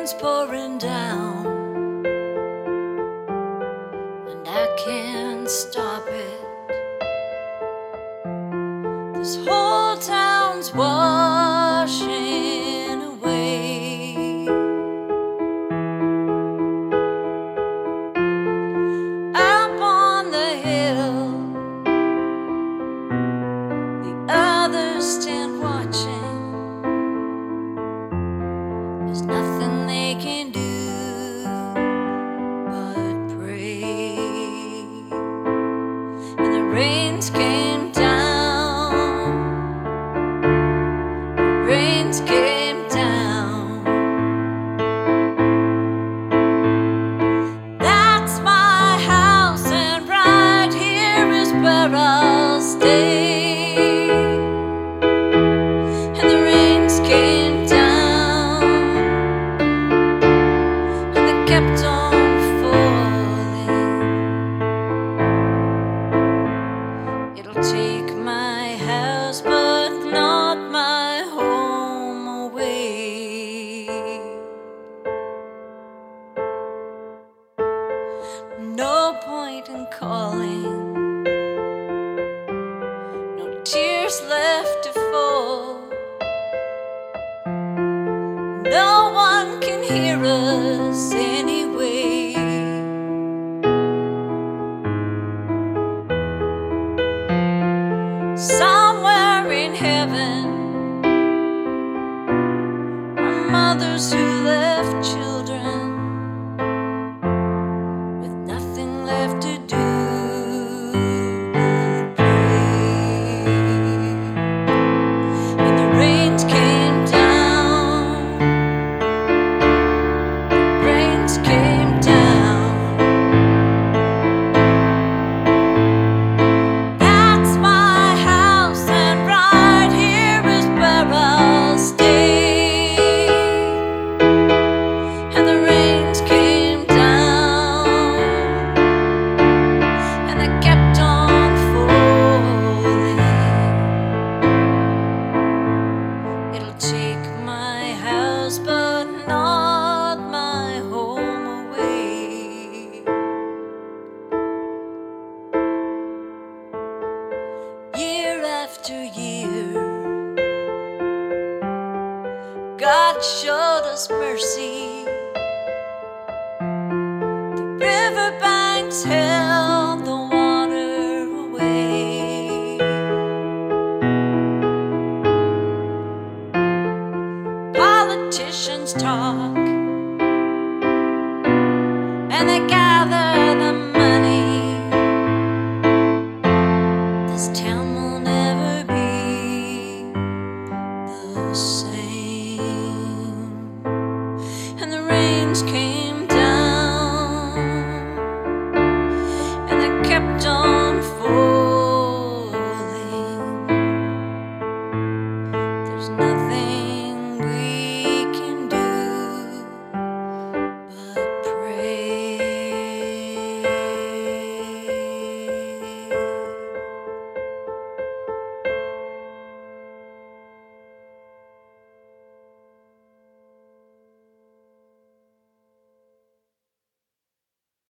rain's pouring down, and I can't stop it. This whole town's washing away. Up on the hill, the others stand watching. There's nothing they can do but pray. And the rains came down, the rains came down. That's my house, and right here is where I'll stay. And the rains came down, and they kept on falling. It'll take my house, but not my home away. No point in calling, no tears left to fall. No one can hear us anyway. Somewhere in heaven are mothers who left children with nothing left to do but pray. And the rains came down, the rains came down. That's my house, and right here is where I'll stay. And the rains came down, and they kept on falling. It'll take my house, but not my home away. Year after year, God showed us mercy. The riverbanks held the water away. Politicians talk, and they gather the money. This town